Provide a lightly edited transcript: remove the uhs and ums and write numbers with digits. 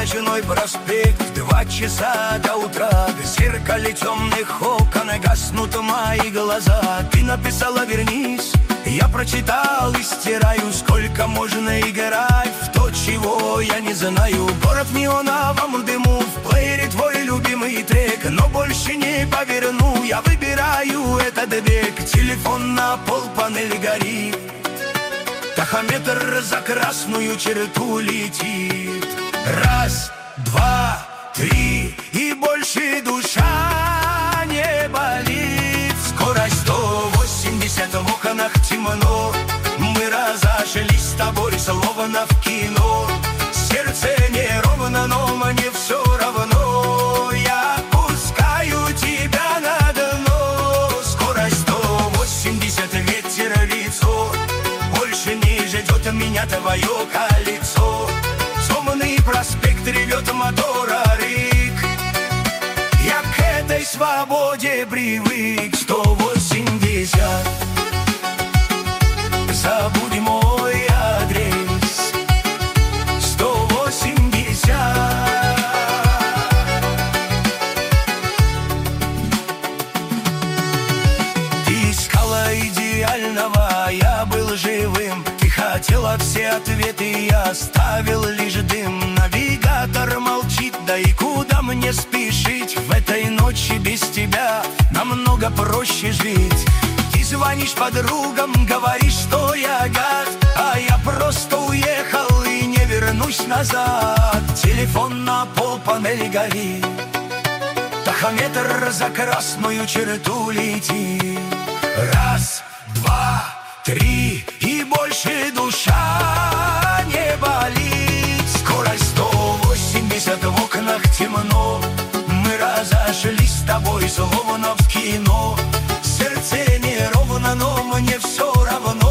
ночной проспект, 2 часа до утра. В зеркале темных окон гаснут мои глаза. Ты написала «вернись», я прочитал и стираю. Сколько можно играть в то, чего я не знаю. Город в неоновом дыму, в плеере твой любимый трек. Но больше не поверну, я выбираю этот бег. Телефон на пол, панель горит, тахометр за красную черту летит. 1, 2, 3, и больше душа не болит. Скорость 180, в окнах темно. Мы разошлись с тобой, словно в кино. Сердце неровно, но мне все равно. Я пускаю тебя на дно. Скорость 180, ветер в лицо. Больше не ждет меня твое кольцо. Темный проспект, ревет мотора рык. Я к этой свободе привык. 180. Забудь мой адрес. 180. Ты искала идеального, я был живым. Ты хотела все ответы, я оставил лишь дым. Навигатор молчит, да и куда мне спешить? В этой ночи без тебя намного проще жить. Ты звонишь подругам, говоришь, что я гад, а я просто уехал и не вернусь назад. Телефон на пол, панель горит, тахометр за красную черту летит. 1, 2, 3, и больше душа не болит. Скорость 180, в окнах темно. Мы разошлись с тобой, словно в кино. Сердце неровно, но мне все равно.